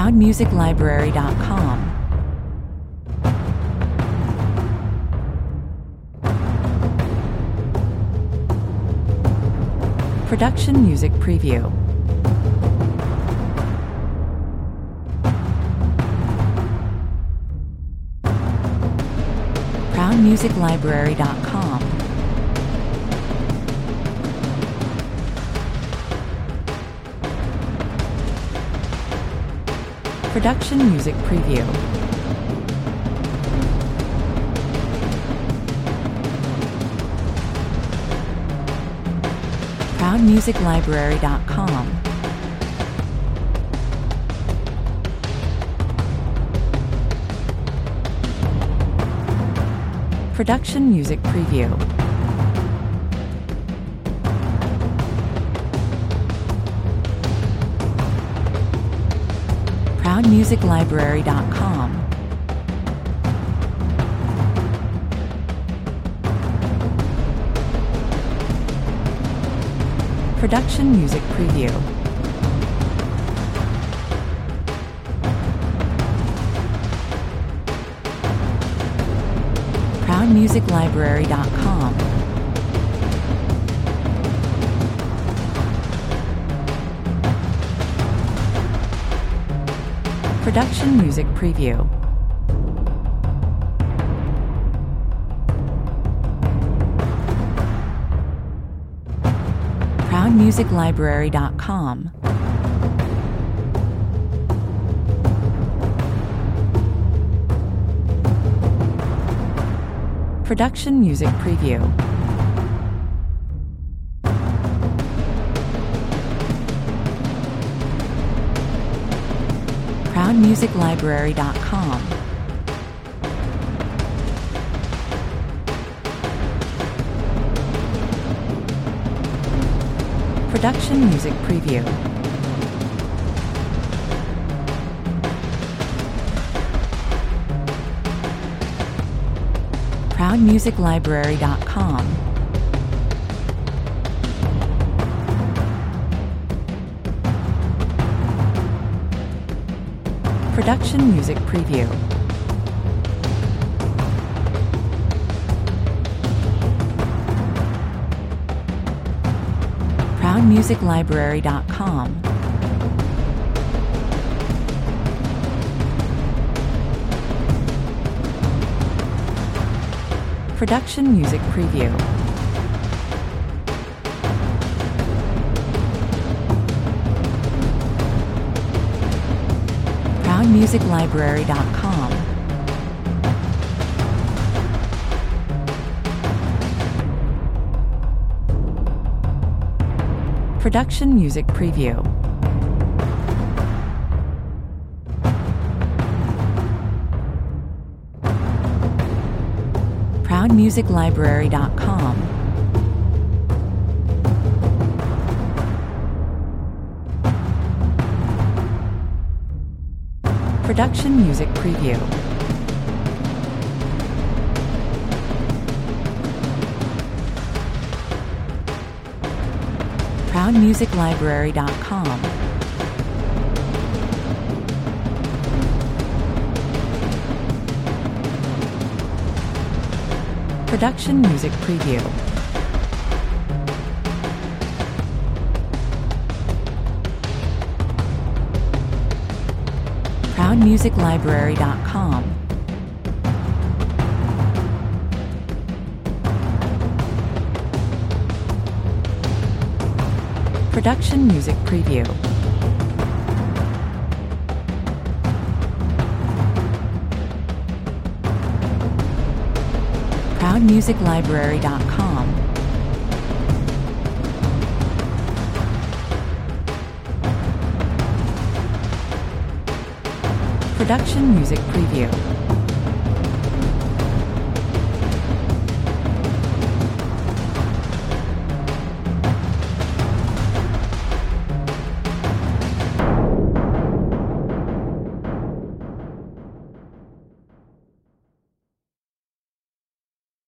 ProudMusicLibrary.com. Production Music Preview. ProudMusicLibrary.com. Production Music Preview. ProudMusicLibrary.com. Production Music Preview. ProudMusicLibrary.com. Production Music Preview. ProudMusicLibrary.com. Production Music Preview. ProudMusicLibrary.com. Production Music Preview. ProudMusicLibrary.com. Production Music Preview. ProudMusicLibrary.com. Production Music Preview. ProudMusicLibrary.com. Production Music Preview. ProudMusicLibrary.com. Production Music Preview. ProudMusicLibrary.com. Production Music Preview. ProudMusicLibrary.com. Production Music Preview. ProudMusicLibrary.com. Production Music Preview. ProudMusicLibrary.com. Production Music Preview.